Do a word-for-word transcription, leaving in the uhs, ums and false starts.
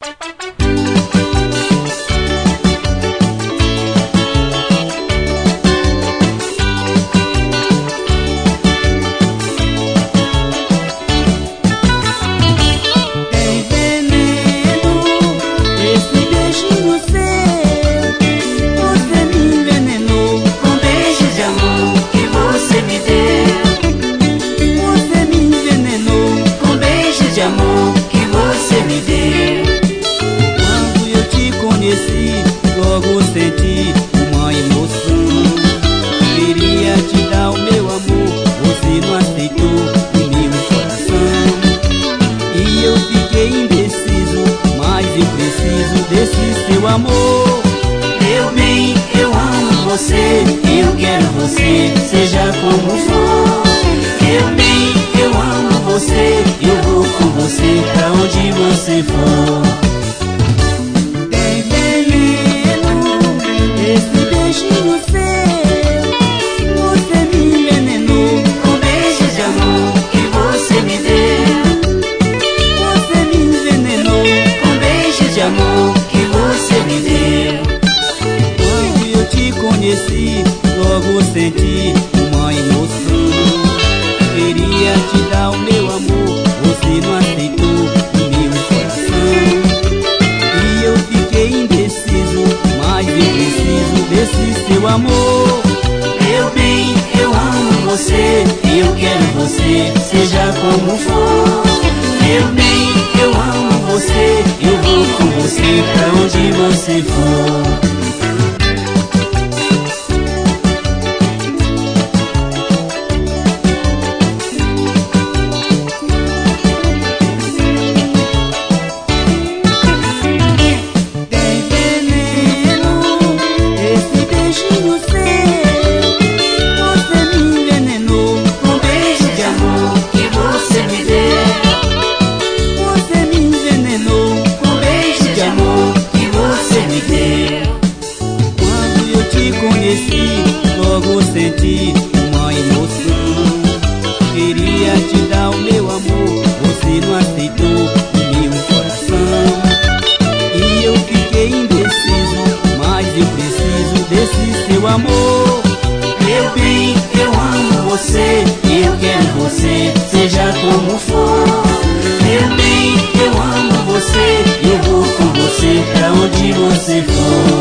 Logo senti uma emoção. Queria te dar o meu amor, você não aceitou o meu coração. E eu fiquei indeciso, mas eu preciso desse seu amor. Meu bem, eu amo você, eu quero você, seja como for. Meu bem, eu amo você, eu vou com você pra onde você for. Esse beijinho seu, você me envenenou com beijos de amor que você me deu. Você me envenenou com beijos de amor que você me deu. Quando eu te conheci, logo senti uma emoção. Queria te dar o meu amor, você não aceitou o meu coração. E eu fiquei indeciso, mas eu preciso desse seu amor. Meu bem, eu amo você, eu quero você, seja como for. Meu bem, eu amo você, eu vou com você pra onde você for. Logo senti uma emoção. Queria te dar o meu amor, você não aceitou o meu coração. E eu fiquei indeciso, mas eu preciso desse seu amor. Meu bem, eu amo você, eu quero você, seja como for. Meu bem, eu amo você, eu vou com você pra onde você for.